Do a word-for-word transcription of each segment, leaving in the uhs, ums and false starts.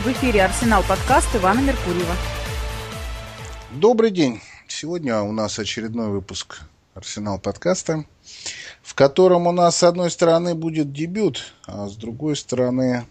В эфире «Арсенал» подкаст Ивана Меркурьева. Добрый день. Сегодня у нас очередной выпуск «Арсенал» подкаста, в котором у нас с одной стороны будет дебют, а с другой стороны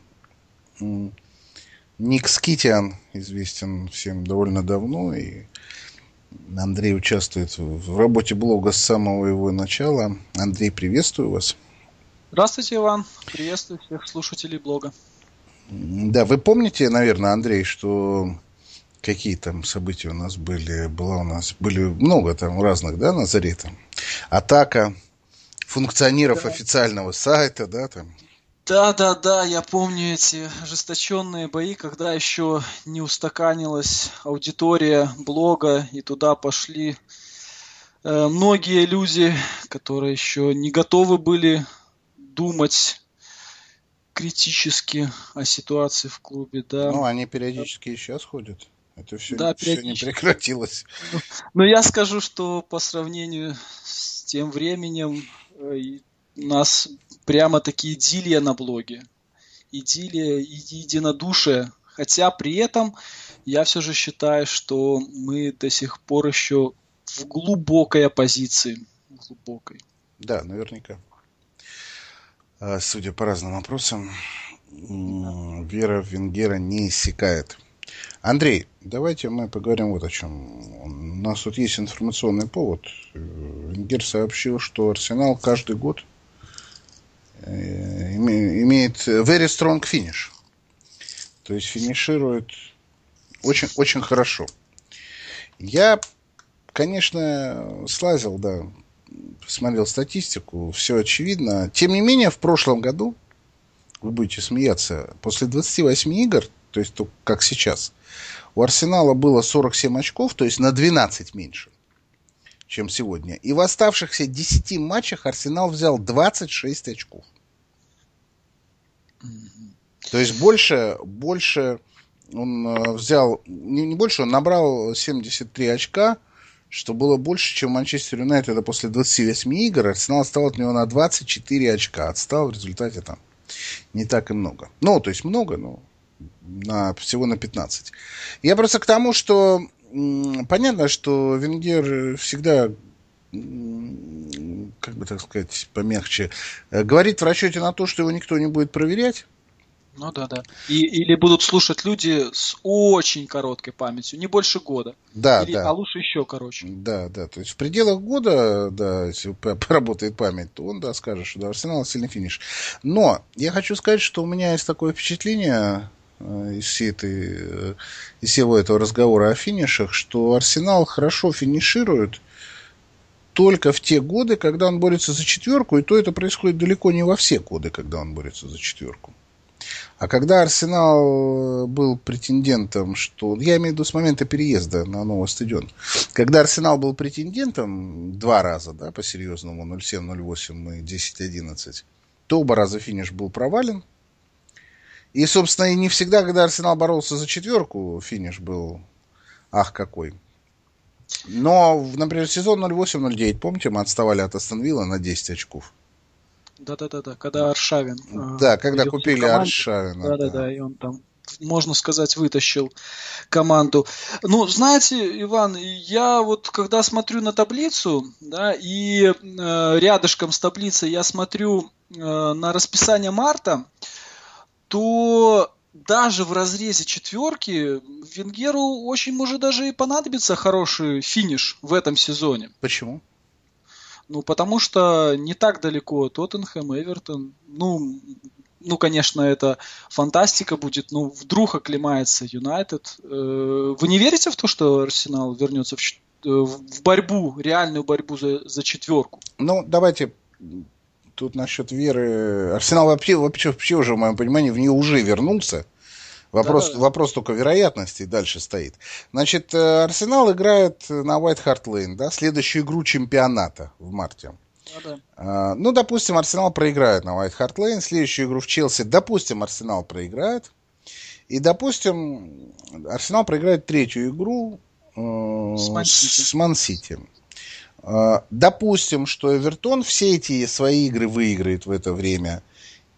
Ник Скитиан, известен всем довольно давно, и Андрей участвует в работе блога с самого его начала. Андрей, приветствую вас. Здравствуйте, Иван. Приветствую всех слушателей блога. Да, вы помните, наверное, Андрей, что какие там события у нас были? Было у нас были много там разных, да, на заре там. Атака функционеров да. официального сайта, да, там. Да, да, да, я помню эти ожесточенные бои, когда еще не устаканилась аудитория блога, и туда пошли э, многие люди, которые еще не готовы были думать критически о ситуации в клубе, да. Ну, они периодически и сейчас ходят. Это все, да, все не прекратилось. Но, но я скажу, что по сравнению с тем временем э, у нас прямо-таки идиллия на блоге. Идиллия и единодушие. Хотя при этом я все же считаю, что мы до сих пор еще в глубокой оппозиции. Глубокой. Да, наверняка. Судя по разным вопросам, вера в Венгера не иссякает. Андрей, давайте мы поговорим вот о чем. У нас тут есть информационный повод. Венгер сообщил, что Арсенал каждый год имеет very strong finish. То есть финиширует очень, очень хорошо. Я, конечно, слазил, да, посмотрел статистику, все очевидно. Тем не менее, в прошлом году, вы будете смеяться, после двадцати восьми игр, то есть как сейчас, у Арсенала было сорок семь очков, то есть на двенадцать меньше, чем сегодня. И в оставшихся десяти матчах Арсенал взял двадцать шесть очков. То есть больше, больше он взял, не, не больше, он набрал семьдесят три очка, что было больше, чем Манчестер Юнайтед после двадцати восьми игр. Арсенал отстал от него на двадцать четыре очка. Отстал в результате там не так и много. Ну, то есть много, но на, всего на пятнадцать. Я просто к тому, что м, понятно, что Венгер всегда, м, как бы так сказать, помягче, э, говорит в расчете на то, что его никто не будет проверять. Ну да, да. И, или будут слушать люди с очень короткой памятью, не больше года. Да, или, да. А лучше еще короче. Да, да. То есть в пределах года, да, если поработает память, то он, да, скажет, что да, Арсенал сильный финиш. Но я хочу сказать, что у меня есть такое впечатление из всей этой, из всего этого разговора о финишах, что Арсенал хорошо финиширует только в те годы, когда он борется за четверку, и то это происходит далеко не во все годы, когда он борется за четверку. А когда Арсенал был претендентом, что... Я имею в виду с момента переезда на новый стадион. Когда Арсенал был претендентом два раза, да, по-серьезному, ноль семь, ноль восемь и десять одиннадцать, то оба раза финиш был провален. И, собственно, и не всегда, когда Арсенал боролся за четверку, финиш был ах какой. Но, например, сезон ноль восемь ноль девять, помните, мы отставали от Астон Вилла на десять очков. Да-да-да, когда Аршавин. Да, когда купили Аршавина. Да-да-да, да. И он там, можно сказать, вытащил команду. Ну, знаете, Иван, я вот когда смотрю на таблицу, да, и э, рядышком с таблицей я смотрю э, на расписание марта, то даже в разрезе четверки Венгеру очень может даже и понадобиться хороший финиш в этом сезоне. Почему? Ну, потому что не так далеко Тоттенхэм, Эвертон. Ну, ну, конечно, это фантастика будет. Ну, вдруг оклемается Юнайтед. Вы не верите в то, что Арсенал вернется в, в борьбу, реальную борьбу за, за четверку? Ну, давайте тут насчет веры. Арсенал вообще, вообще, вообще уже, в моем понимании, в нее уже вернулся. Вопрос, да. вопрос только вероятности дальше стоит. Значит, Арсенал играет на White Hart Lane, да, следующую игру чемпионата в марте. Да, да. Ну, допустим, Арсенал проиграет на White Hart Lane, следующую игру в Челси, допустим, Арсенал проиграет. И, допустим, Арсенал проиграет третью игру э, с Ман-Сити. Э, допустим, что Эвертон все эти свои игры выиграет в это время.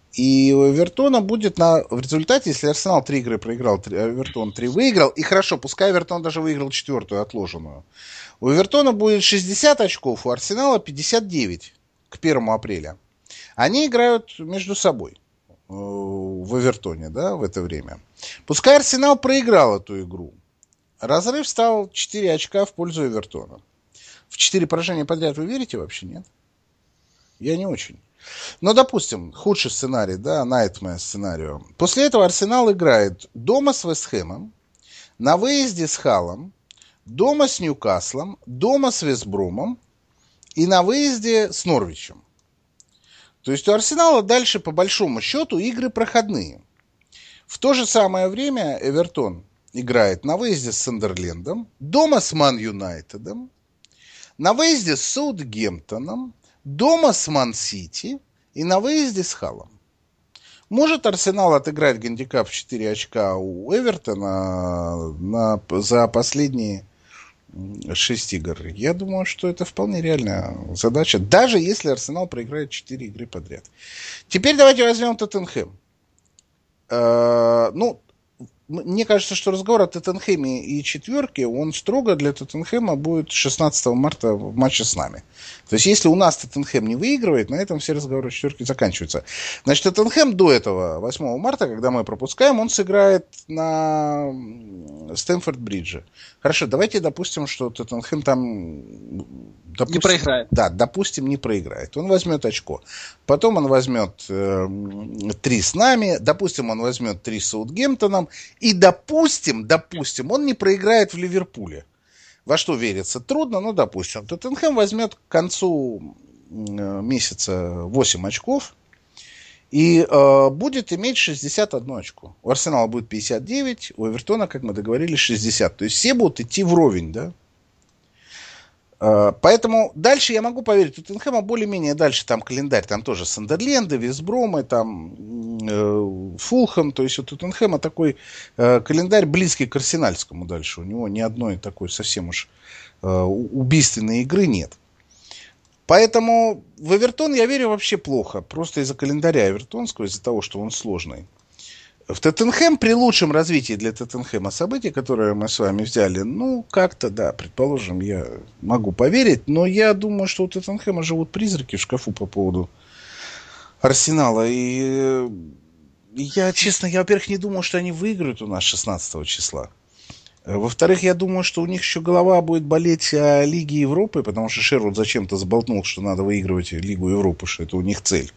И у Эвертона будет на... в результате, если Арсенал три игры проиграл, Эвертон три выиграл, и хорошо, пускай Эвертон даже выиграл четвертую отложенную, у Эвертона будет шестьдесят очков, у Арсенала пятьдесят девять к первому апреля. Они играют между собой в Эвертоне, да, в это время. Пускай Арсенал проиграл эту игру. Разрыв стал четыре очка в пользу Эвертона. В четыре поражения подряд вы верите вообще, нет? Я не очень. Но, допустим, худший сценарий, да, nightmare сценарию. После этого Арсенал играет дома с Вест Хэмом, на выезде с Халлом, дома с Ньюкаслом, дома с Вестбромом и на выезде с Норвичем. То есть у Арсенала дальше, по большому счету, игры проходные. В то же самое время Эвертон играет на выезде с Сандерлендом, дома с Ман Юнайтедом, на выезде с Саутгемптоном, дома с Ман-Сити и на выезде с Халлом. Может Арсенал отыграть гандикап в четыре очка у Эвертона на, за последние шесть игр? Я думаю, что это вполне реальная задача, даже если Арсенал проиграет четыре игры подряд. Теперь давайте возьмем Тоттенхэм. Э, ну, мне кажется, что разговор о Тоттенхэме и четверке, он строго для Тоттенхэма будет шестнадцатого марта в матче с нами. То есть, если у нас Тоттенхэм не выигрывает, на этом все разговоры о четверке заканчиваются. Значит, Тоттенхэм до этого, восьмого марта, когда мы пропускаем, он сыграет на Стэмфорд-Бридже. Хорошо, давайте допустим, что Тоттенхэм там... Допустим, не проиграет. Да, допустим, не проиграет. Он возьмет очко. Потом он возьмет э, три с нами. Допустим, он возьмет три с Саутгемптоном. И допустим, допустим, он не проиграет в Ливерпуле. Во что верится? Трудно, но допустим. Тоттенхэм возьмет к концу месяца восемь очков. И э, будет иметь шестьдесят одно очко. У Арсенала будет пятьдесят девять, у Эвертона, как мы договорились, шестьдесят. То есть все будут идти вровень, да? Поэтому дальше я могу поверить, у Тоттенхэма более-менее дальше там календарь, там тоже Сандерленды, Вестбромы, там э, Фулхэм, то есть у Тоттенхэма такой э, календарь близкий к арсенальскому дальше, у него ни одной такой совсем уж э, убийственной игры нет. Поэтому в Эвертон я верю вообще плохо, просто из-за календаря эвертонского, из-за того, что он сложный. В Тоттенхэм при лучшем развитии для Тоттенхэма событий, которые мы с вами взяли, ну, как-то, да, предположим, я могу поверить, но я думаю, что у Тоттенхэма живут призраки в шкафу по поводу Арсенала. И я, честно, я, во-первых, не думаю, что они выиграют у нас шестнадцатого числа. Во-вторых, я думаю, что у них еще голова будет болеть о Лиге Европы, потому что Шервуд зачем-то сболтнул, что надо выигрывать Лигу Европы, что это у них цель.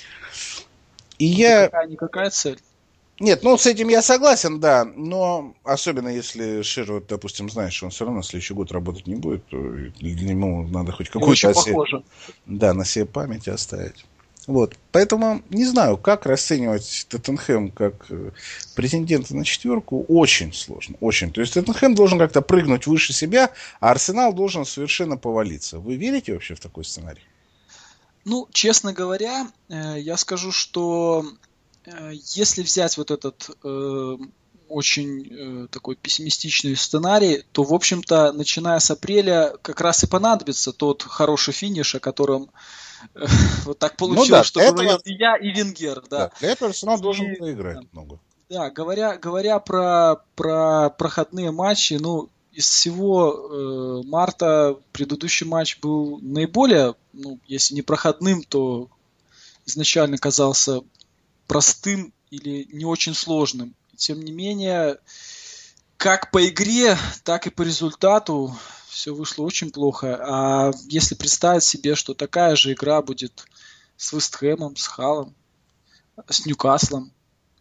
И я... Какая-никакая цель. Нет, ну с этим я согласен, да, но особенно если Шервуд, допустим, знает, что он все равно на следующий год работать не будет, то ему надо хоть какую-то осе... да, на себе память оставить. Вот, поэтому не знаю, как расценивать Тоттенхэм как претендента на четверку, очень сложно, очень. То есть Тоттенхэм должен как-то прыгнуть выше себя, а Арсенал должен совершенно повалиться. Вы верите вообще в такой сценарий? Ну, честно говоря, я скажу, что если взять вот этот э, очень э, такой пессимистичный сценарий, то, в общем-то, начиная с апреля как раз и понадобится тот хороший финиш, о котором э, вот так получилось, ну да, что этого... говорил и я, и Венгер. Да. Да, для этого Арсенал и, должен проиграть да, много. Да, говоря, говоря про, про проходные матчи, ну, из всего э, марта предыдущий матч был наиболее, ну, если не проходным, то изначально казался простым или не очень сложным. Тем не менее, как по игре, так и по результату все вышло очень плохо. А если представить себе, что такая же игра будет с Вест Хэмом, с Халлом, с Ньюкаслом,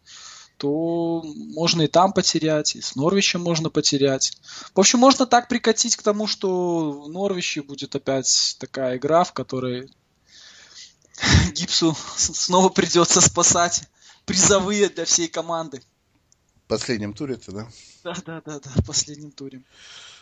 то можно и там потерять, и с Норвичем можно потерять. В общем, можно так прикатить к тому, что в Норвиче будет опять такая игра, в которой Гипсу снова придется спасать призовые для всей команды. В последнем туре-то, да? Да, да, да, да, в последнем туре. Mm.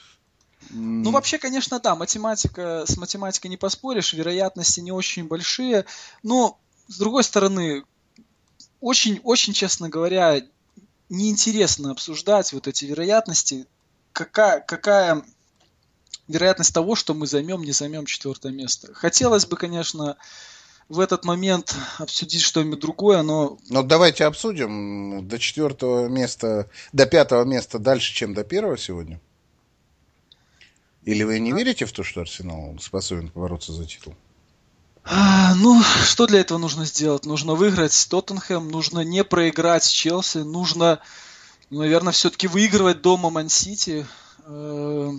Ну, вообще, конечно, да, математика, с математикой не поспоришь, вероятности не очень большие, но, с другой стороны, очень, очень, честно говоря, неинтересно обсуждать вот эти вероятности. Какая, какая вероятность того, что мы займем, не займем четвертое место? Хотелось бы, конечно, в этот момент обсудить что-нибудь другое, но... Ну, давайте обсудим. До четвертого места, до пятого места дальше, чем до первого сегодня? Или вы не верите в то, что Арсенал способен бороться за титул? А, ну, что для этого нужно сделать? Нужно выиграть Тоттенхэм, нужно не проиграть Челси, нужно, ну, наверное, все-таки выигрывать дома Ман-Сити. Э,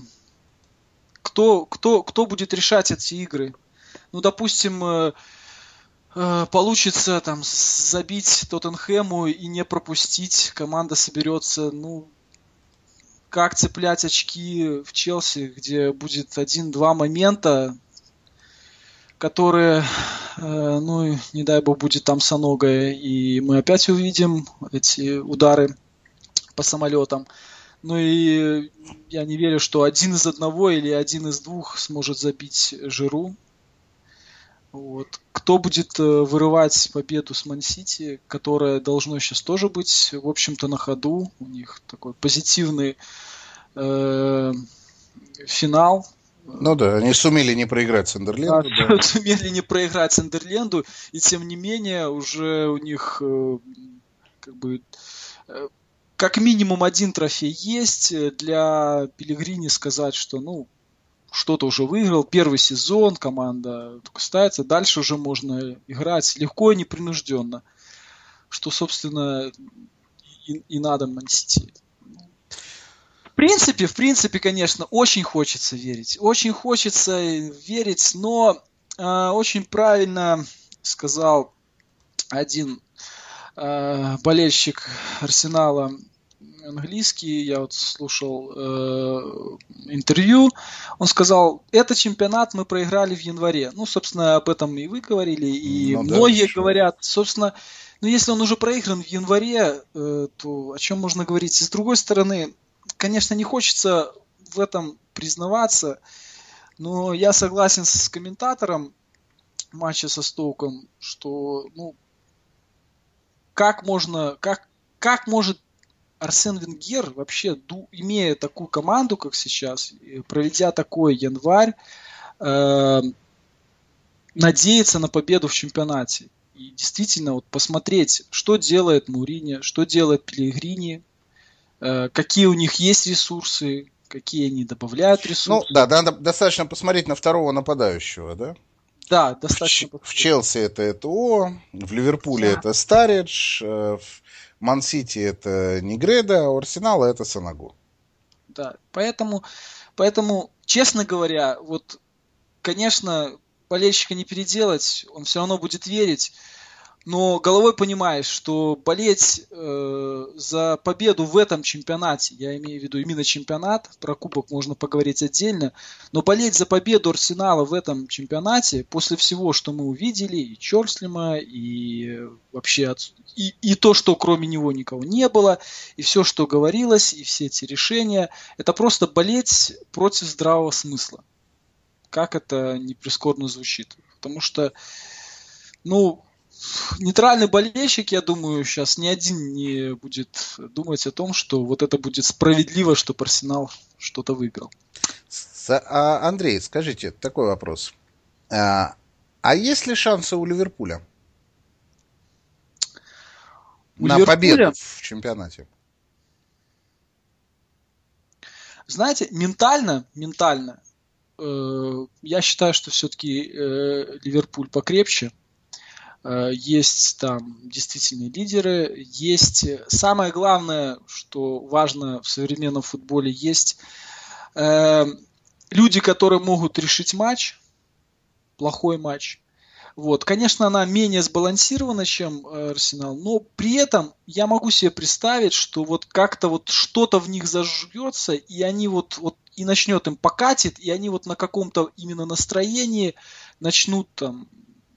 Кто, кто, кто будет решать эти игры? Ну, допустим, э, э, получится там забить Тоттенхэму и не пропустить, команда соберется, ну, как цеплять очки в Челси, где будет один-два момента, которые, э, ну, не дай бог, будет там Сонога, и мы опять увидим эти удары по самолетам. Ну и я не верю, что один из одного или один из двух сможет забить Жиру. Вот. Кто будет э, вырывать победу с Ман-Сити, которое должно сейчас тоже быть, в общем-то, на ходу. У них такой позитивный э, финал. Ну да, они сумели не проиграть Сандерленду. Да, да. Сумели не проиграть Сандерленду, и тем не менее уже у них э, как бы э, как минимум один трофей есть. Для Пеллегрини сказать, что ну что-то уже выиграл, первый сезон, команда только ставится, дальше уже можно играть легко и непринужденно, что, собственно, и, и надо Ман-Сити. В принципе, в принципе, конечно, очень хочется верить, очень хочется верить, но э, очень правильно сказал один э, болельщик Арсенала, английский, я вот слушал э, интервью, он сказал, этот чемпионат мы проиграли в январе. Ну, собственно, об этом и вы говорили, и ну, многие да, говорят, собственно, ну, если он уже проигран в январе, э, то о чем можно говорить? И с другой стороны, конечно, не хочется в этом признаваться, но я согласен с комментатором матча со Стоуком, что, ну, как можно, как, как может Арсен Венгер вообще, имея такую команду, как сейчас, проведя такой январь, э, надеяться на победу в чемпионате. И действительно вот посмотреть, что делает Муриньо, что делает Пеллегрини, э, какие у них есть ресурсы, какие они добавляют ресурсы. Ну да, надо достаточно посмотреть на второго нападающего, да? Да, достаточно. В, в Челси это ЭТО, в Ливерпуле да. это Старидж, в Ман-Сити это Негреда, а у Арсенала это Санагу. Да, поэтому, поэтому, честно говоря, вот, конечно, болельщика не переделать, он все равно будет верить, но головой понимаешь, что болеть э, за победу в этом чемпионате, я имею в виду именно чемпионат, про кубок можно поговорить отдельно, но болеть за победу Арсенала в этом чемпионате, после всего, что мы увидели, и Чорслима, и вообще и, и то, что кроме него никого не было, и все, что говорилось, и все эти решения, это просто болеть против здравого смысла. Как это не прискорбно звучит. Потому что, ну, нейтральный болельщик, я думаю, сейчас ни один не будет думать о том, что вот это будет справедливо, чтобы Арсенал что-то выиграл. А, Андрей, скажите, такой вопрос. А, а есть ли шансы у Ливерпуля у на Ливерпуля? Победу в чемпионате? Знаете, ментально, ментально, э, я считаю, что все-таки э, Ливерпуль покрепче. Есть там действительно лидеры, есть самое главное, что важно в современном футболе, есть э, люди, которые могут решить матч, плохой матч. Вот. Конечно, она менее сбалансирована, чем Арсенал, но при этом я могу себе представить, что вот как-то вот что-то в них зажжется, и они вот, вот и начнет им покатит, и они вот на каком-то именно настроении начнут там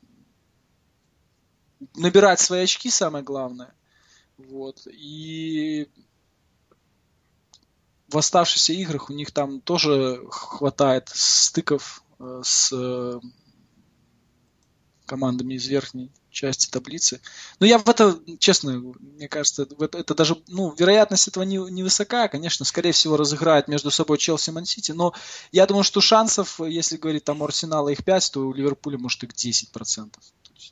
набирать свои очки, самое главное. Вот. И в оставшихся играх у них там тоже хватает стыков с командами из верхней части таблицы. Но я в это, честно, мне кажется, это, это даже, ну, вероятность этого не, не высока. Конечно, скорее всего, разыграют между собой Челси и Ман-Сити, но я думаю, что шансов, если говорить там у Арсенала их пять, то у Ливерпуля может их десять процентов.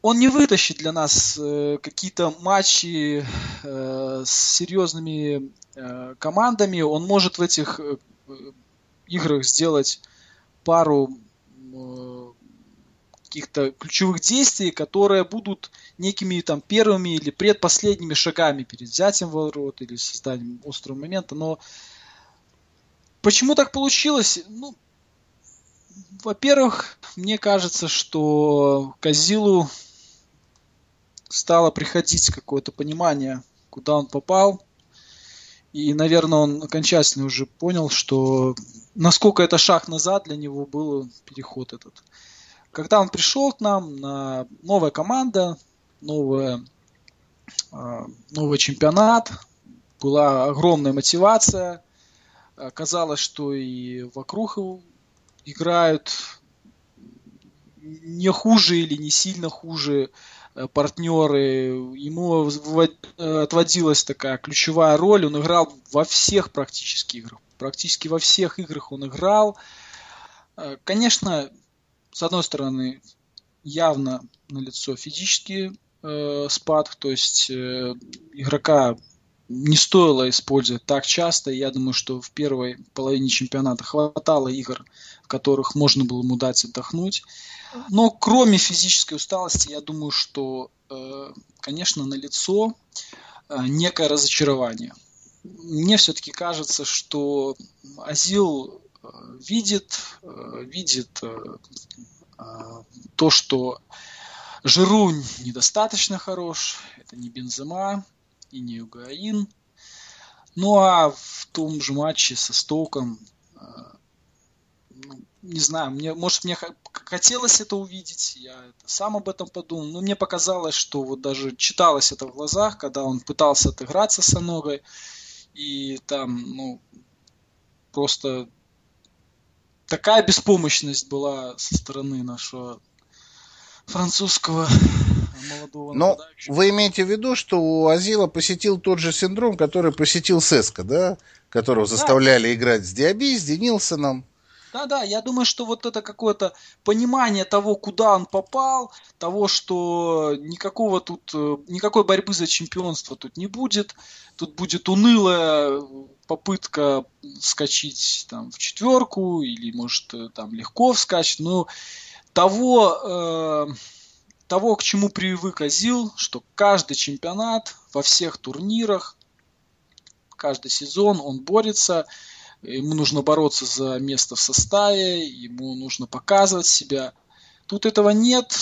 он не вытащит для нас э, какие-то матчи э, с серьезными э, командами. Он может в этих э, играх сделать пару э, каких-то ключевых действий, которые будут некими там первыми или предпоследними шагами перед взятием ворот или созданием острого момента. Но почему так получилось? Ну, во-первых, мне кажется, что Казилу стало приходить какое-то понимание, куда он попал. И, наверное, он окончательно уже понял, что насколько это шаг назад для него был переход этот. Когда он пришел к нам, на новая команда, новая, новый чемпионат, была огромная мотивация. Казалось, что и вокруг играют не хуже или не сильно хуже партнеры. Ему отводилась такая ключевая роль. Он играл во всех практически играх. Практически во всех играх он играл. Конечно, с одной стороны, явно налицо физический э, спад. То есть э, игрока не стоило использовать так часто. Я думаю, что в первой половине чемпионата хватало игр, в которых можно было ему дать отдохнуть. Но кроме физической усталости, я думаю, что, э, конечно, налицо э, некое разочарование. Мне все-таки кажется, что Азил э, видит, э, видит э, э, то, что Жиру недостаточно хорош, это не Бензема и не Югаин. Ну а в том же матче со Стоуком, э, ну, не знаю, мне, может, мне хотелось это увидеть, я сам об этом подумал, но мне показалось, что вот даже читалось это в глазах, когда он пытался отыграться с Аногой, и там, ну, просто такая беспомощность была со стороны нашего французского молодого Но нападающего. вы имеете в виду, что у Азила посетил тот же синдром, который посетил Сеска, да? Которого заставляли да. играть с Диаби, с Денилсоном. Да-да, я думаю, что вот это какое-то понимание того, куда он попал, того, что никакого тут, никакой борьбы за чемпионство тут не будет. Тут будет унылая попытка вскочить там в четверку, или, может, там легко вскачать, но того, э, того, к чему привык Азил, что каждый чемпионат во всех турнирах, каждый сезон он борется. Ему нужно бороться за место в составе, ему нужно показывать себя. Тут этого нет.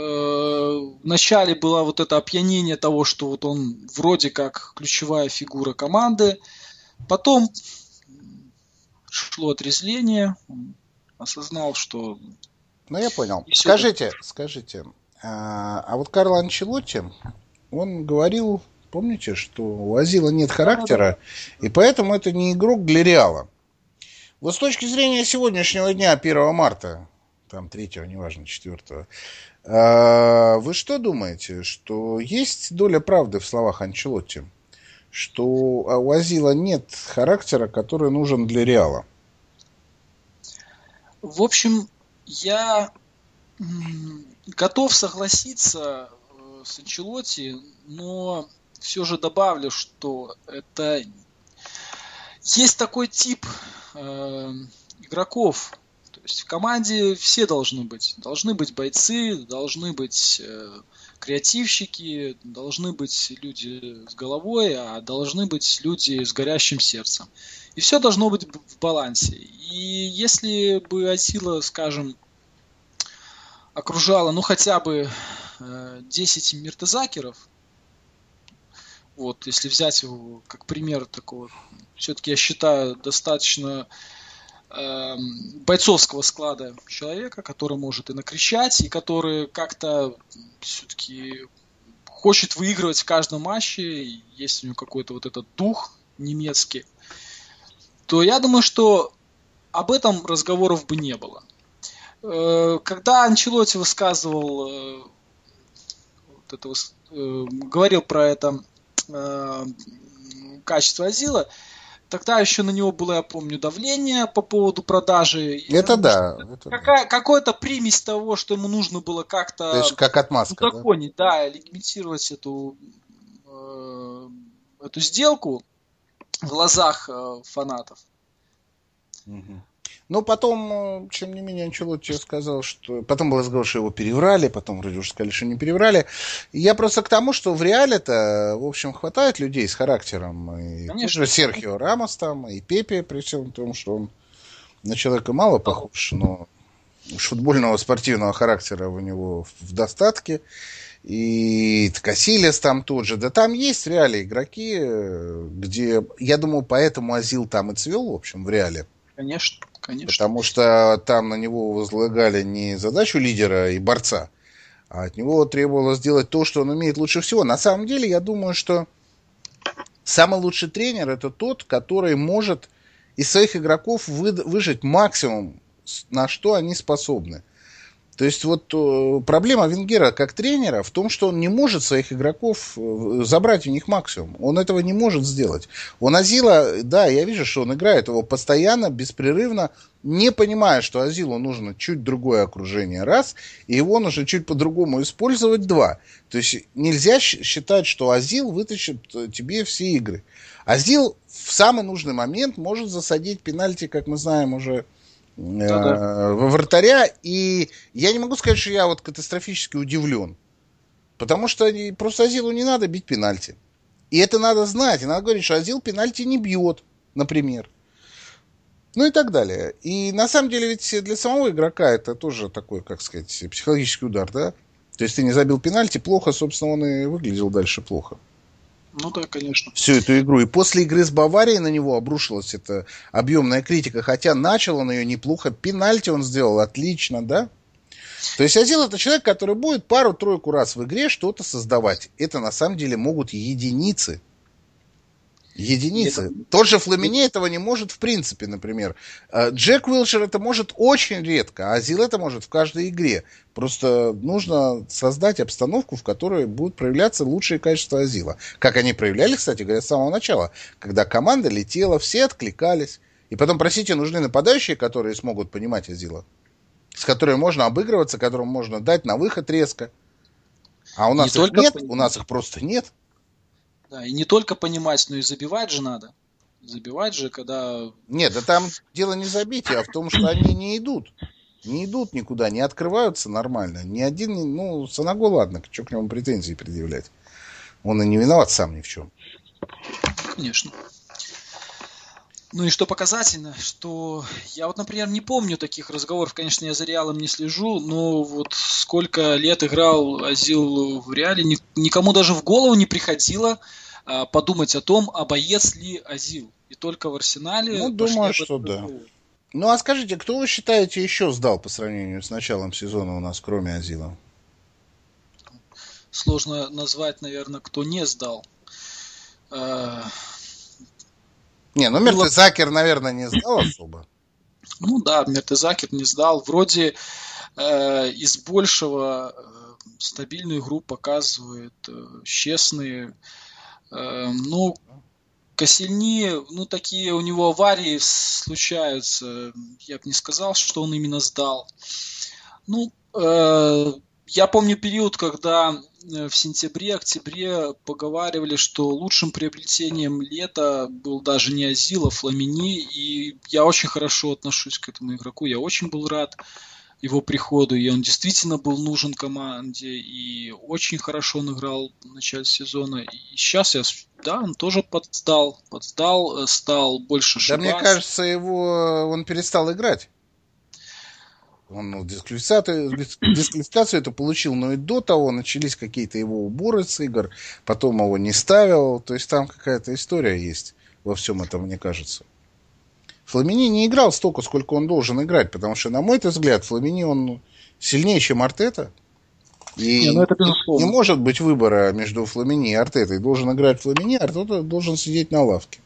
Вначале было вот это опьянение того, что вот он вроде как ключевая фигура команды. Потом шло отрезвление. Он осознал, что... Ну, я понял. Скажите, это... скажите, а, а вот Карло Анчелотти, он говорил... Помните, что у Азила нет характера, и поэтому это не игрок для Реала. Вот с точки зрения сегодняшнего дня, первого марта, там третьего, неважно, четвертого, вы что думаете, что есть доля правды в словах Анчелотти, что у Азила нет характера, который нужен для Реала? В общем, я готов согласиться с Анчелотти, но все же добавлю, что это есть такой тип э, игроков. То есть в команде все должны быть. Должны быть бойцы, должны быть э, креативщики, должны быть люди с головой, а должны быть люди с горящим сердцем. И все должно быть в балансе. И если бы Азила, скажем, окружала, ну, хотя бы э, десять Миртезакеров, вот, если взять его как пример такого, все-таки я считаю, достаточно э, бойцовского склада человека, который может и накричать, и который как-то все-таки хочет выигрывать в каждом матче, и есть у него какой-то вот этот дух немецкий, то я думаю, что об этом разговоров бы не было. Э, когда Анчелотти высказывал, э, вот это, э, говорил про это, качество Азила, тогда еще на него было, я помню, давление по поводу продажи. Это Я да. думаю, Это какая, да. какой-то примесь того, что ему нужно было То как-то есть как отмазка, да? узаконить, да, легитимировать эту, э, эту сделку в глазах э, фанатов. Угу. Но потом, тем не менее, Анчелотти сказал, что... Потом был разговор, что его переврали, потом вроде уже сказали, что не переврали. И я просто к тому, что в реале-то, в общем, хватает людей с характером. И тот же Серхио Рамос там, и Пепе, при всем том, что он на человека мало похож, но уж футбольного спортивного характера у него в достатке. И Касильяс там тот же. Да там есть в реале игроки, где, я думаю, поэтому Азил там и цвел, в общем, в реале. Конечно, конечно. Потому что там на него возлагали не задачу лидера и борца, а от него требовалось сделать то, что он умеет лучше всего. На самом деле, я думаю, что самый лучший тренер — это тот, который может из своих игроков вы, выжать максимум, на что они способны. То есть вот э, проблема Венгера как тренера в том, что он не может своих игроков э, забрать у них максимум. Он этого не может сделать. У Азила, да, я вижу, что он играет его постоянно, беспрерывно, не понимая, что Азилу нужно чуть другое окружение, раз, и его нужно чуть по-другому использовать, два. То есть нельзя считать, что Азил вытащит тебе все игры. Азил в самый нужный момент может засадить пенальти, как мы знаем уже, Да-да. во вратаря, и я не могу сказать, что я вот катастрофически удивлен, потому что просто Азилу не надо бить пенальти, и это надо знать, и надо говорить, что Азил пенальти не бьет, например, ну и так далее. И на самом деле ведь для самого игрока это тоже такой, как сказать, психологический удар, да? То есть ты не забил пенальти, плохо, собственно, он и выглядел дальше плохо. Ну да, конечно. Всю эту игру. И после игры с Баварией на него обрушилась эта объемная критика, хотя начал он ее неплохо. Пенальти он сделал отлично, да? То есть Азил — это человек, который будет пару-тройку раз в игре что-то создавать. Это на самом деле могут единицы. Единицы. Это... Тот же Фламини этого не может в принципе, например. Джек Уилшер это может очень редко, а Азил это может в каждой игре. Просто нужно создать обстановку, в которой будут проявляться лучшие качества Азила. Как они проявлялись, кстати говоря, с самого начала. Когда команда летела, все откликались. И потом, простите, нужны нападающие, которые смогут понимать Азила. С которыми можно обыгрываться, которым можно дать на выход резко. А у нас не их нет, понимать. У нас их просто нет. Да, и не только понимать, но и забивать же надо. Забивать же, когда... Нет, да там дело не в забитии, а в том, что они не идут. Не идут никуда, не открываются нормально. Ни один, ну, Санаго, ладно, что к нему претензии предъявлять. Он и не виноват сам ни в чем. Конечно. Ну и что показательно, что я вот, например, не помню таких разговоров, конечно, я за Реалом не слежу, но вот сколько лет играл Азил в Реале, никому даже в голову не приходило а, подумать о том, а боец ли Азил. И только в Арсенале... Ну, думаю, что да. Разговор. Ну, а скажите, кто вы считаете еще сдал по сравнению с началом сезона у нас, кроме Азила? Сложно назвать, наверное, кто не сдал. Не, ну Мертезакер, наверное, не сдал особо. Ну да, Мертезакер не сдал. Вроде э, из большего э, стабильную игру показывает. Э, честные. Э, ну, Косильни, ну такие у него аварии случаются. Я бы не сказал, что он именно сдал. Ну, э, я помню период, когда в сентябре-октябре поговаривали, что лучшим приобретением лета был даже не Азил, а Фламини. И я очень хорошо отношусь к этому игроку. Я очень был рад его приходу. И он действительно был нужен команде. И очень хорошо он играл в начале сезона. И сейчас я... Да, он тоже подсдал. Подсдал, стал больше ошибаться. Да, мне кажется, его он перестал играть. Он ну, дисквалификацию, дисквалификацию это получил, но и до того начались какие-то его уборы с игр, потом его не ставил, то есть там какая-то история есть во всем этом, мне кажется. Фламини не играл столько, сколько он должен играть, потому что, на мой взгляд, Фламини он сильнее, чем Артета. И не, ну это безусловно. Не может быть выбора между Фламини и Артетой. Должен играть Фламини, а Артета должен сидеть на лавке.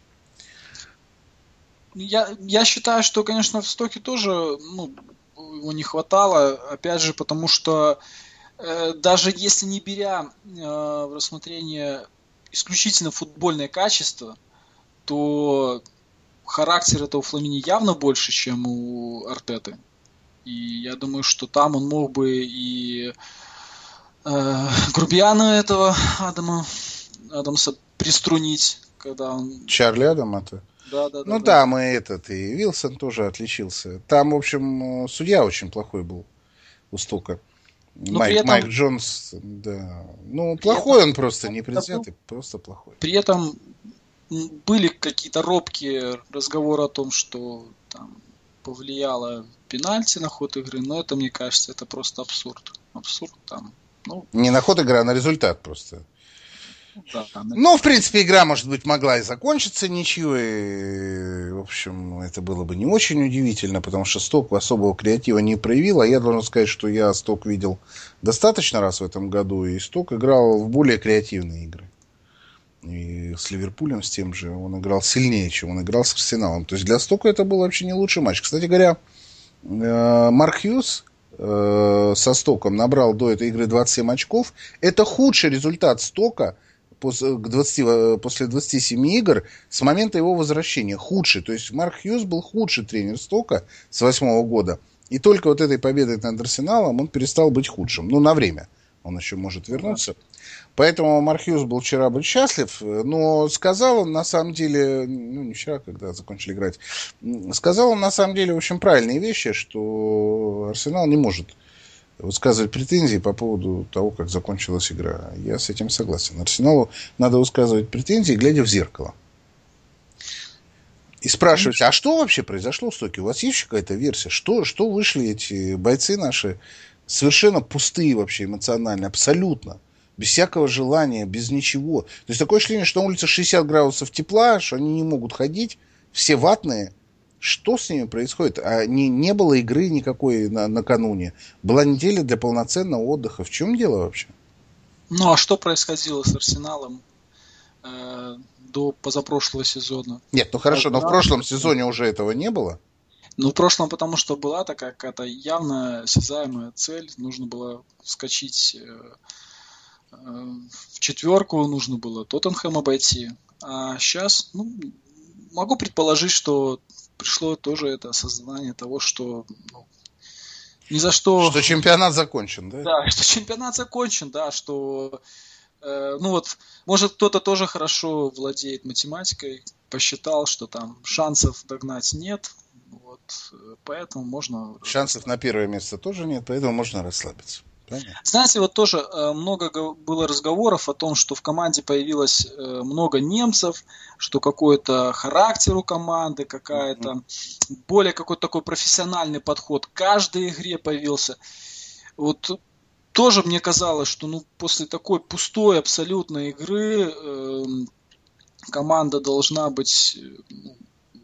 Я, я считаю, что, конечно, в Стоке тоже... Ну, его не хватало, опять же, потому что э, даже если не беря э, в рассмотрение исключительно футбольное качество, то характера-то у Фламини явно больше, чем у Артеты. И я думаю, что там он мог бы и э, грубияна этого Адама Адамса приструнить, когда он... Чарли Адам это? Да, да, ну да, там да. и этот, и Вилсон тоже отличился. Там, в общем, судья очень плохой был у Стока. Майк, этом, Майк Джонс, да. Ну, плохой этом, он просто, не предвзятый, просто плохой. При этом были какие-то робкие разговоры о том, что там повлияло пенальти на ход игры, но это, мне кажется, это просто абсурд. Абсурд там. Ну, не на ход игры, а на результат просто. Да, да, ну, в принципе, игра, может быть, могла и закончиться ничьей. В общем, это было бы не очень удивительно, потому что Сток особого креатива не проявил. А я должен сказать, что я Сток видел достаточно раз в этом году, и Сток играл в более креативные игры. И с Ливерпулем, с тем же, он играл сильнее, чем он играл с Арсеналом. То есть для Стока это был вообще не лучший матч. Кстати говоря, Марк Хьюз со Стоком набрал до этой игры двадцать семь очков. Это худший результат Стока после двадцати, после двадцати семи игр с момента его возвращения. Худший. То есть Марк Хьюз был худший тренер Стока с восьмого года. И только вот этой победой над Арсеналом он перестал быть худшим. Ну, на время. Он еще может вернуться. Поэтому Марк Хьюз был вчера бы счастлив. Но сказал он на самом деле, ну не вчера, когда закончили играть, сказал он на самом деле очень правильные вещи, что Арсенал не может высказывать претензии по поводу того, как закончилась игра. Я с этим согласен. Арсеналу надо высказывать претензии, глядя в зеркало. И спрашивать, а что вообще произошло в Стоке? У вас есть какая-то версия? Что, что вышли эти бойцы наши совершенно пустые вообще эмоционально, абсолютно. Без всякого желания, без ничего. То есть такое ощущение, что на улице шестьдесят градусов тепла, что они не могут ходить, все ватные. Что с ними происходит? А не, не было игры никакой на, накануне. Была неделя для полноценного отдыха. В чем дело вообще? Ну, а что происходило с Арсеналом э, до позапрошлого сезона? Нет, ну хорошо, но в прошлом сезоне уже этого не было. Ну, в прошлом, потому что была такая какая-то явно осязаемая цель. Нужно было вскочить э, э, в четверку, нужно было Тоттенхэм обойти. А сейчас, ну, могу предположить, что пришло тоже это осознание того, что ну, ни за что... Что чемпионат закончен, да? Да, что чемпионат закончен, да, что... Э, ну вот, может, кто-то тоже хорошо владеет математикой, посчитал, что там шансов догнать нет. Вот, поэтому можно... Шансов на первое место тоже нет, поэтому можно расслабиться. Понятно. Знаете, вот тоже э, много было разговоров о том, что в команде появилось э, много немцев, что какой-то характер у команды, какая-то mm-hmm. более какой-то такой профессиональный подход к каждой игре появился. Вот тоже мне казалось, что ну, после такой пустой абсолютной игры э, команда должна быть... Э,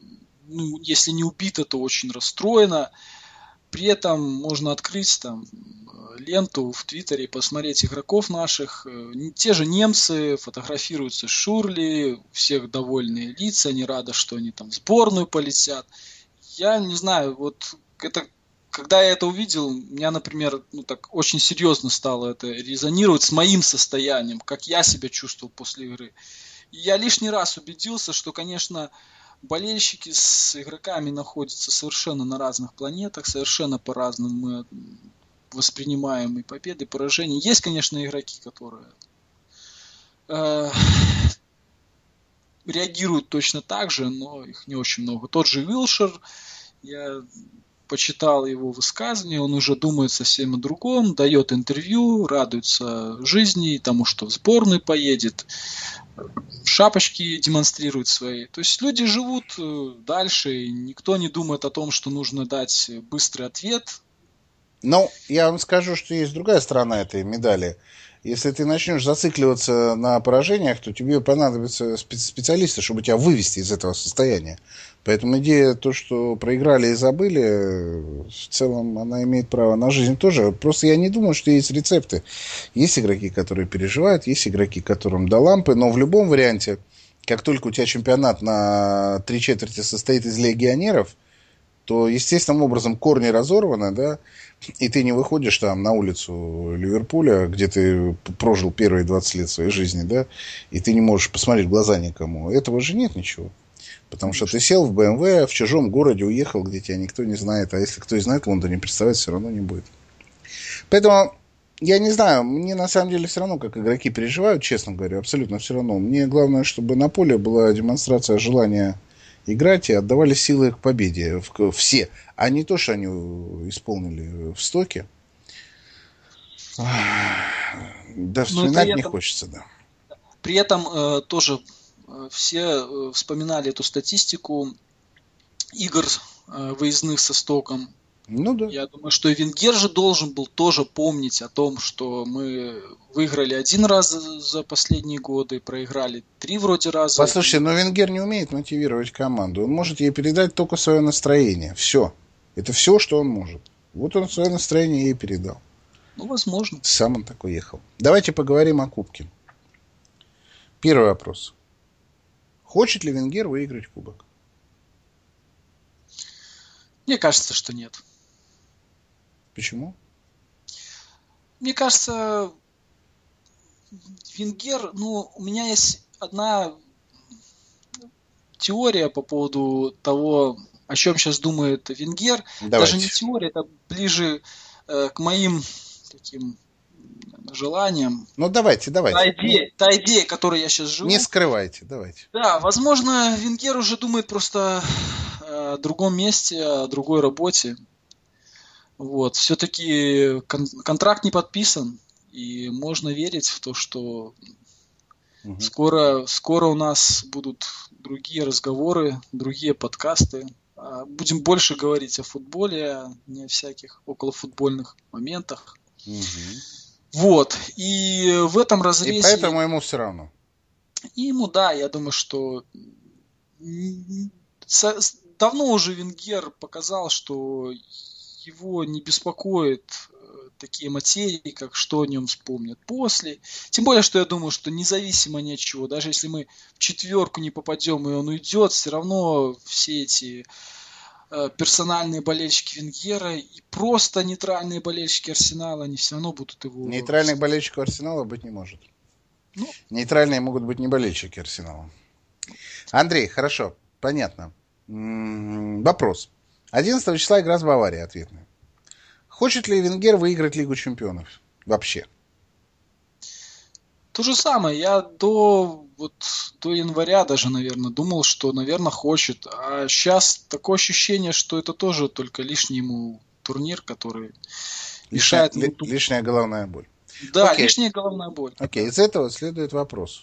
ну, если не убита, то очень расстроена. При этом можно открыть там ленту в Твиттере и посмотреть игроков наших. Те же немцы фотографируются с Шурли, у всех довольные лица, они рады, что они там в сборную полетят. Я не знаю, вот это, когда я это увидел, у меня, например, ну, так очень серьезно стало это резонировать с моим состоянием, как я себя чувствовал после игры. И я лишний раз убедился, что, конечно, болельщики с игроками находятся совершенно на разных планетах, совершенно по-разному мы воспринимаем и победы, и поражения. Есть, конечно, игроки, которые э, реагируют точно так же, но их не очень много. Тот же Уилшер, я почитал его высказывания, он уже думает совсем о другом, дает интервью, радуется жизни и тому, что в сборную поедет, шапочки демонстрируют свои. То есть люди живут дальше, и никто не думает о том, что нужно дать быстрый ответ. Ну, я вам скажу, что есть другая сторона этой медали. Если ты начнешь зацикливаться на поражениях, то тебе понадобятся специалисты, чтобы тебя вывести из этого состояния. Поэтому идея, то, что проиграли и забыли, в целом она имеет право на жизнь тоже. Просто я не думаю, что есть рецепты. Есть игроки, которые переживают, есть игроки, которым до лампы, но в любом варианте, как только у тебя чемпионат на три четверти состоит из легионеров, то естественным образом корни разорваны, да, и ты не выходишь там на улицу Ливерпуля, где ты прожил первые двадцать лет своей жизни, да, и ты не можешь посмотреть в глаза никому. Этого же нет ничего. Потому что ты сел в бэ эм вэ, в чужом городе уехал, где тебя никто не знает. А если кто и знает в Лондоне, представить все равно не будет. Поэтому, я не знаю, мне на самом деле все равно, как игроки переживают, честно говоря, абсолютно все равно. Мне главное, чтобы на поле была демонстрация желания играть и отдавали силы к победе. Все. А не то, что они исполнили в Стоке. Да, вспоминать этом, не хочется, да. При этом э, тоже э, все э, вспоминали эту статистику игр э, выездных со Стоком. Ну да. Я думаю, что и Венгер же должен был тоже помнить о том, что мы выиграли один раз за последние годы, проиграли три вроде раза. Послушайте, но Венгер не умеет мотивировать команду. Он может ей передать только свое настроение. Все. Это все, что он может. Вот он свое настроение ей передал. Ну, возможно. Сам он так уехал. Давайте поговорим о Кубке. Первый вопрос. Хочет ли Венгер выиграть Кубок? Мне кажется, что нет. Почему? Мне кажется, Венгер, ну, у меня есть одна теория по поводу того, о чем сейчас думает Венгер. Давайте. Даже не теория, это ближе э, к моим таким желаниям. Ну, давайте, давайте. Та идея, та идея, которой я сейчас живу. Не скрывайте, давайте. Да, возможно, Венгер уже думает просто о другом месте, о другой работе. Вот. Все-таки кон- контракт не подписан, и можно верить в то, что угу. скоро, скоро у нас будут другие разговоры, другие подкасты. Будем больше говорить о футболе, а не о всяких околофутбольных моментах. Угу. Вот. И в этом разрезе... И поэтому ему все равно. И ему, да, я думаю, что давно уже Венгер показал, что его не беспокоит такие материи, как что о нем вспомнят после. Тем более, что я думаю, что независимо ни от чего, даже если мы в четверку не попадем и он уйдет, все равно все эти э, персональные болельщики Венгера и просто нейтральные болельщики Арсенала, они все равно будут его... Нейтральных болельщиков Арсенала быть не может. Ну, нейтральные могут быть не болельщики Арсенала. Андрей, хорошо, понятно. М-м, вопрос. одиннадцатого числа игра с Баварией ответная. Хочет ли Венгер выиграть Лигу чемпионов? Вообще. То же самое. Я до, вот, до января даже, наверное, думал, что, наверное, хочет. А сейчас такое ощущение, что это тоже только лишний ему турнир, который лишняя, мешает ему... Ли, лишняя головная боль. Да, Окей. лишняя головная боль. Окей, да. Из этого следует вопрос.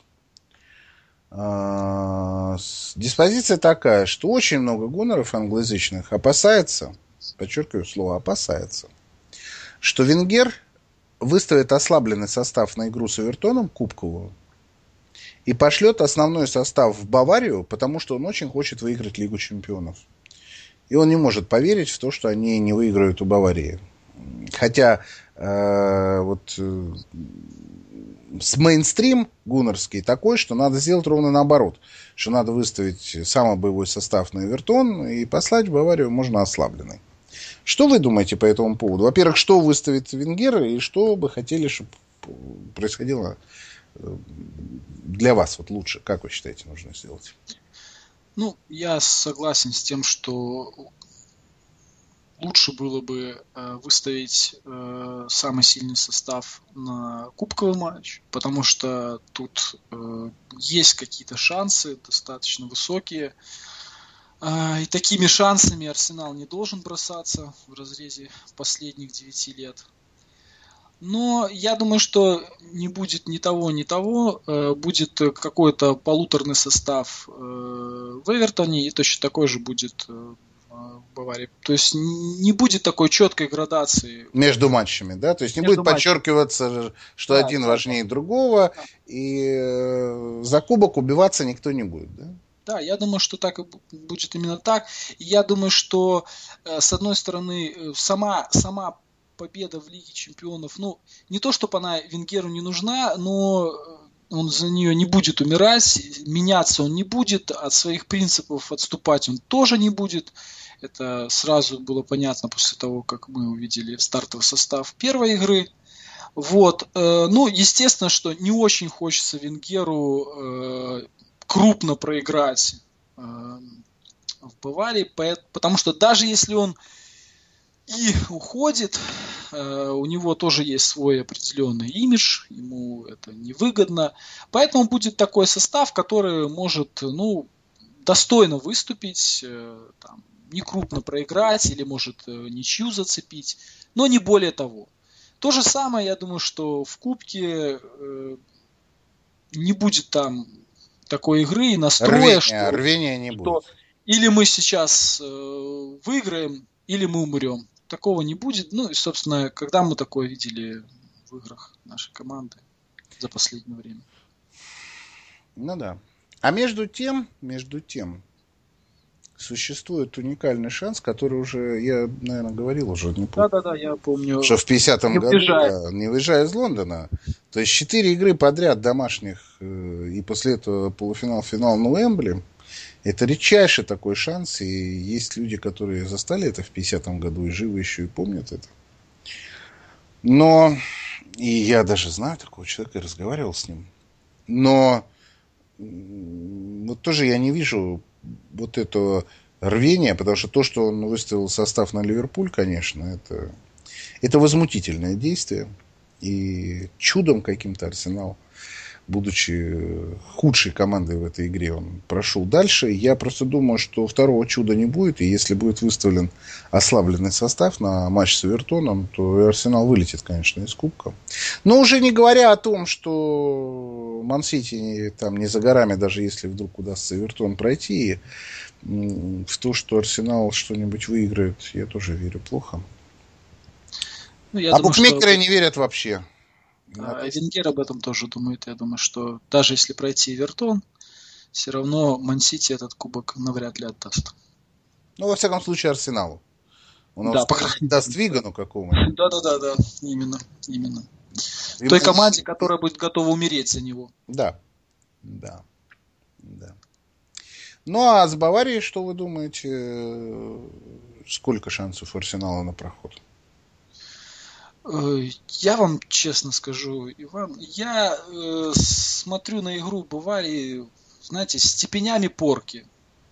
Диспозиция такая, что очень много гуннеров англоязычных опасается, подчеркиваю слово опасается, что Венгер выставит ослабленный состав на игру с Эвертоном кубковую и пошлет основной состав в Баварию, потому что он очень хочет выиграть Лигу чемпионов. И он не может поверить в то, что они не выиграют у Баварии. Хотя э, вот э, с мейнстрим гуннерский такой, что надо сделать ровно наоборот. Что надо выставить самый боевой состав на Эвертон и послать в Баварию можно ослабленный. Что вы думаете по этому поводу? Во-первых, что выставит Венгер и что бы хотели, чтобы происходило для вас вот лучше? Как вы считаете, нужно сделать? Ну, я согласен с тем, что лучше было бы э, выставить э, самый сильный состав на кубковый матч, потому что тут э, есть какие-то шансы достаточно высокие. Э, и такими шансами Арсенал не должен бросаться в разрезе последних девяти лет. Но я думаю, что не будет ни того, ни того. Э, будет какой-то полуторный состав э, в Эвертоне, и точно такой же будет э, в Баварии. То есть не будет такой четкой градации. Между матчами, да? То есть не Между будет матчами. Подчеркиваться, что да, один да, важнее да. другого, да. и э, за кубок убиваться никто не будет, да? Да, я думаю, что так и будет именно так. И я думаю, что э, с одной стороны сама, сама победа в Лиге Чемпионов, ну, не то, чтобы она Венгеру не нужна, но он за нее не будет умирать, меняться он не будет, от своих принципов отступать он тоже не будет. Это сразу было понятно после того, как мы увидели стартовый состав первой игры. Вот. Ну, естественно, что не очень хочется Венгеру крупно проиграть в Баварии, потому что даже если он и уходит, у него тоже есть свой определенный имидж, ему это невыгодно, поэтому будет такой состав, который может, ну, достойно выступить, там, не крупно проиграть или может ничью зацепить, но не более того. То же самое, я думаю, что в Кубке э, не будет там такой игры и настроя, рвения, что, рвения не что будет. Или мы сейчас э, выиграем, или мы умрем. Такого не будет. Ну и, собственно, когда мы такое видели в играх нашей команды за последнее время. Ну да. А между тем, между тем, существует уникальный шанс, который уже, я, наверное, говорил уже, не помню. Да-да-да, я помню. Что в пятидесятом не году, уезжая. да, не выезжая из Лондона, то есть четыре игры подряд домашних, э, и после этого полуфинал, финал на Уэмбли, это редчайший такой шанс, и есть люди, которые застали это в пятидесятом году и живы еще и помнят это. Но, и я даже знаю такого человека, я разговаривал с ним, но вот тоже я не вижу вот этого рвения, потому что то, что он выставил состав на Ливерпуль, конечно, это, это возмутительное действие. И чудом каким-то Арсенал, будучи худшей командой в этой игре, он прошел дальше. Я просто думаю, что второго чуда не будет. И если будет выставлен ослабленный состав на матч с Эвертоном, то Арсенал вылетит, конечно, из Кубка. Но уже не говоря о том, что Ман-Сити там не за горами, даже если вдруг удастся Эвертон пройти. В то, что Арсенал что-нибудь выиграет, я тоже верю плохо. Ну, я а думаю, букмекеры что... не верят вообще. А, Венгер об этом тоже думает. Я думаю, что даже если пройти Эвертон, все равно Ман-Сити этот кубок навряд ли отдаст. Ну, во всяком случае, Арсеналу. Он да, даст Вигану какому-нибудь. Да-да-да, да, именно, именно. И той мы... команде, которая будет готова умереть за него. Да, да, да. Ну, а с Баварией, что вы думаете, сколько шансов у Арсенала на проход? Я вам честно скажу, Иван, я э, смотрю на игру Баварии, знаете, с степенями порки.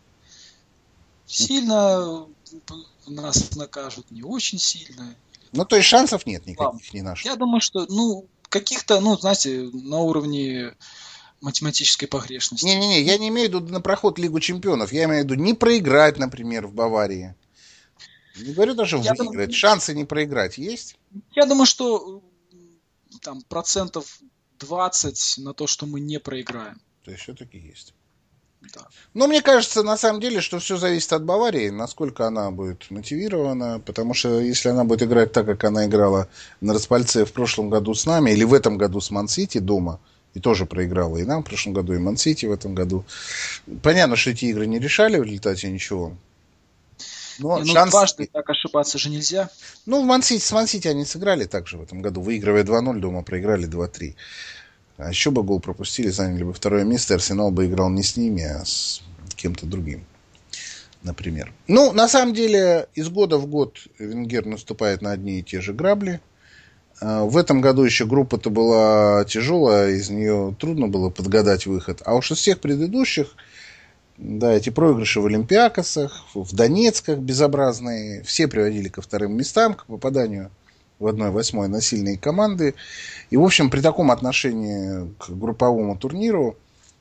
Сильно нас накажут, не очень сильно. Ну, то есть шансов нет никаких, не наших. Я думаю, что, ну, каких-то, ну, знаете, на уровне математической погрешности. Не-не-не, я не имею в виду на проход Лигу Чемпионов. Я имею в виду не проиграть, например, в Баварии. Не говорю даже я выиграть. Думаю, шансы не проиграть есть? Я думаю, что там процентов двадцать на то, что мы не проиграем. То есть все-таки есть. Да. Но мне кажется, на самом деле, что все зависит от Баварии, насколько она будет мотивирована, потому что если она будет играть так, как она играла на Распальце в прошлом году с нами, или в этом году с Ман-Сити дома, и тоже проиграла и нам в прошлом году, и Ман-Сити в этом году. Понятно, что эти игры не решали в результате ничего. Но не, ну, шанс... дважды так ошибаться же нельзя. Ну, в Ман-Сити, с Ман-Сити они сыграли так же в этом году, выигрывая два ноль, дома проиграли два три. А еще бы гол пропустили, заняли бы второе место, Арсенал бы играл не с ними, а с кем-то другим, например. Ну, на самом деле, из года в год Венгер наступает на одни и те же грабли. В этом году еще группа-то была тяжелая, из нее трудно было подгадать выход. А уж из всех предыдущих, да, эти проигрыши в Олимпиакосах, в Донецках безобразные, все приводили ко вторым местам, к попаданию в одна восьмая на сильные команды. И, в общем, при таком отношении к групповому турниру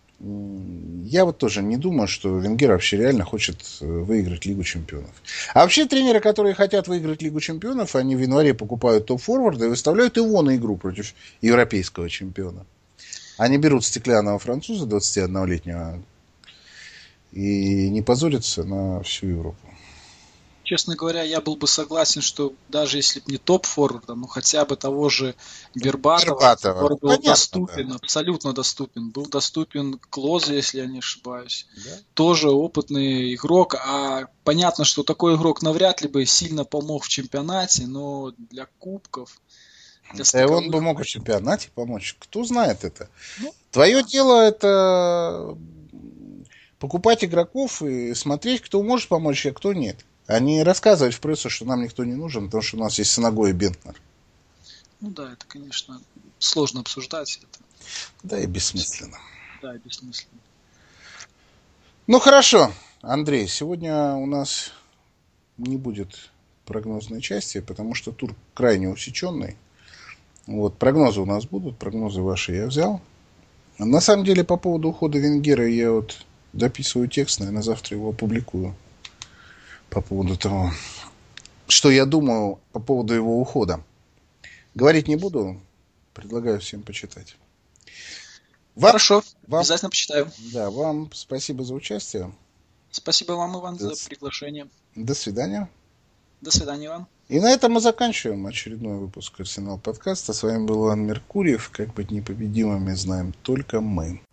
я вот тоже не думаю, что Венгер вообще реально хочет выиграть Лигу Чемпионов. А вообще тренеры, которые хотят выиграть Лигу Чемпионов, они в январе покупают топ-форварда и выставляют его на игру против европейского чемпиона. Они берут стеклянного француза двадцатиоднолетнего и не позорятся на всю Европу. Честно говоря, я был бы согласен, что даже если бы не топ-форварда, ну хотя бы того же Бербатова, Бербатова. который был Понятно, доступен, да. абсолютно доступен. Был доступен Клозе, если я не ошибаюсь. Да? Тоже опытный игрок. А понятно, что такой игрок навряд ли бы сильно помог в чемпионате, но для кубков... Для да стыковых... он бы мог в чемпионате помочь. Кто знает это? Ну, Твое да. дело это покупать игроков и смотреть, кто может помочь, а кто нет. А не рассказывать в прессу, что нам никто не нужен, потому что у нас есть Санаго и Бентнер. Ну да, это, конечно, сложно обсуждать. Это. Да, и бессмысленно. Да, и бессмысленно. Ну хорошо, Андрей, сегодня у нас не будет прогнозной части, потому что тур крайне усеченный. Вот, прогнозы у нас будут, прогнозы ваши я взял. На самом деле, по поводу ухода Венгера я вот дописываю текст, наверное, завтра его опубликую. По поводу того, что я думаю по поводу его ухода. Говорить не буду, предлагаю всем почитать. Вам, Хорошо, вам, обязательно почитаю. Да, вам спасибо за участие. Спасибо вам, Иван, до, за приглашение. До свидания. До свидания, Иван. И на этом мы заканчиваем очередной выпуск Арсенал подкаста. С вами был Иван Меркурьев. Как быть непобедимыми знаем только мы.